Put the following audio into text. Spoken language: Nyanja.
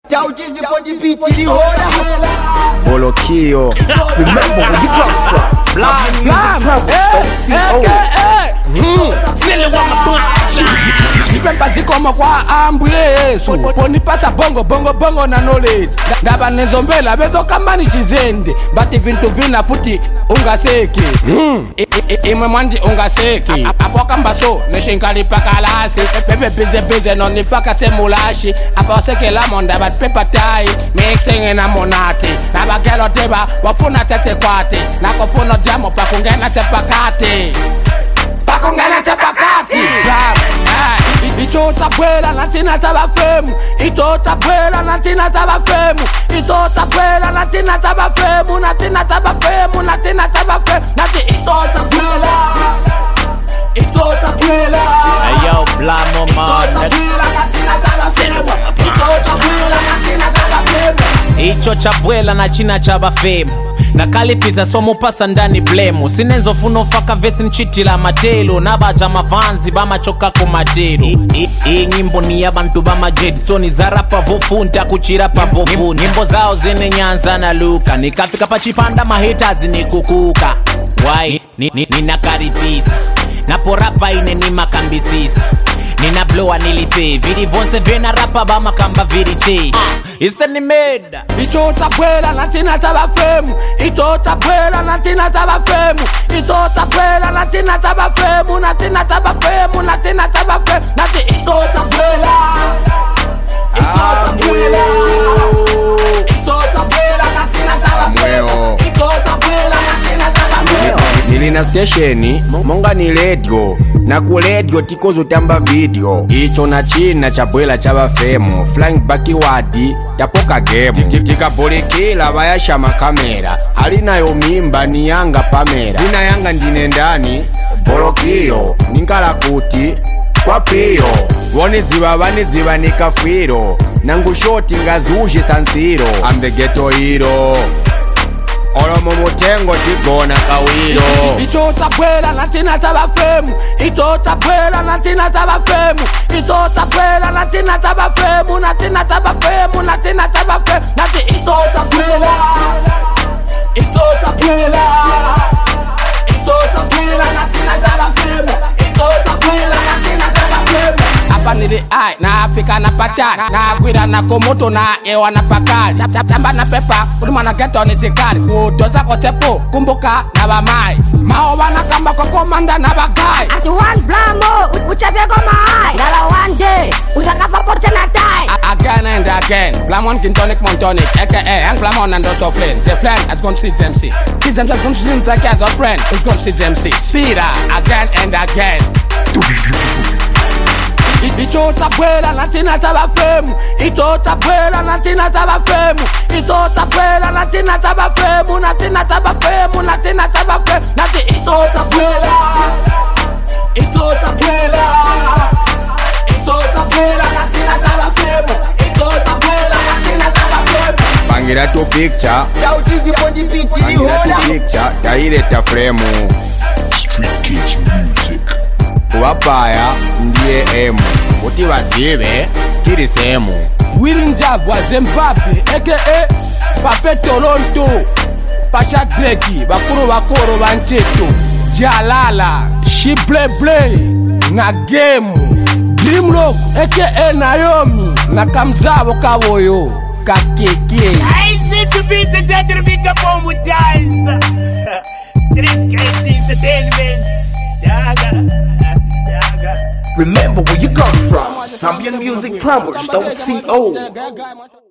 Tauchizi on the beat the whole. Bolokio. Remember where you come from. Nipempasi como kwa ambwesu ponipasa bongo na knowledge ndaba nezombela bezo kambani chizende bati vintu vina futi ungaseki imwe mwandi ungaseki apo kambaso neshinkali pakalasi pepe bize nonifaka temulashi apo sekela monda bat pepa tai mixing na monati nabakelo teba wafuna tete kwati nakofuna diamo pakungena tepakati Itota bwela natina tabafemu. Itota bwela natina tabafemu. Itota bwela natina tabafemu. Natina tabafemu. Natina tabafemu. Nati itota bwela. Itota bwela. Hey yo, Blamo man. Itota bwela natina tabafemu. Icho cha bwela na china cha bafemu. Nakalipiza somo pasa ndani blemo. Sinenzo funo faka vesi nchitila matelo. Nabaja mavanzi bama choka kumatelo. Hii nyimbo ni ya bantu bama jedi. So ni zarapa vofunta kuchirapa vofunta. Nyimbo zao zine nyanza na luka. Nikafika pachipanda mahita zini kukuka. Why? Nina karipisa. Naporapa ine ni makambisisa. Nina blowa nilipe. Vidi vonse vena rapa bama kamba vidi che. Isa ni meda. Itota bwela natina tabafemu. Itota bwela natina tabafemu. Itota bwela natina tabafemu. Natina tabafemu. Natina tabafemu. Nati itota bwela. Itota bwela. Itota bwela natina tabafemu. Itota bwela natina tabafemu. Nilina stationi, monga ni radio. Na ku radio tikozo tamba video. Icho na china cha bwela cha bafemu. Flying backward tapoka game. Tika bolekela bayasha makamera. Alina yo mimba ni yanga pamera. Zina yanga ndine ndani. Bolokio ningala kuti kwa pio. Wani ziba nikafwiro. Nangu shoti ngazuje sansiro. I'm the ghetto hero. Olomo mutengo tigona kawiro. Itota bwela natina tabafemu. Itota bwela natina tabafemu. Itota bwela natina tabafemu. Natina tabafemu. Natina tabafemu. Nati itota bwela. Itota bwela. Itota bwela natina tabafemu. Itota bwela natina tabafemu. Hapa nili ai na Afrika na patani na gwira na komoto na ewa na pakali tamba na pepa ulima na geto ni sikari kutoza kotepo kumbuka na bamai mao wana kamba kwa komanda na bagai Ati one Blamo uchavego mahai Nala one day utakafa pote na tai Again and again Blamon Gintonic Montonic aka Young Blamon and Dr. Flynn the Flynn has gone to see them see them from season like as a friend it's gone to see them see that again and again. Itota bwela natina tabafemu. Itota bwela natina tabafemu. Itota bwela natina tabafemu. Natina tabafemu. Natina tabafemu. Nati itota bwela. Itota bwela. Itota bwela natina tabafemu. Itota bwela natina tabafemu. Pangira tu picture. Tauchizi on the beat the Pangira tu whole. picture. Taireta frame. Street Kids Music. Wapaya ndiye emu. Uti wazive stili semu. Willy Njavu wa Zimbabwe aka Pape Toronto Pasha Dreki bakuru bancheto Jalala She Play na game Grimlock aka Naomi na Kamzabo Kawoyo Kakeke. I see to be the dead to be the bomb with dice. Street Kids Entertainment. Remember where you come from. Zambian Music Plumbers.co.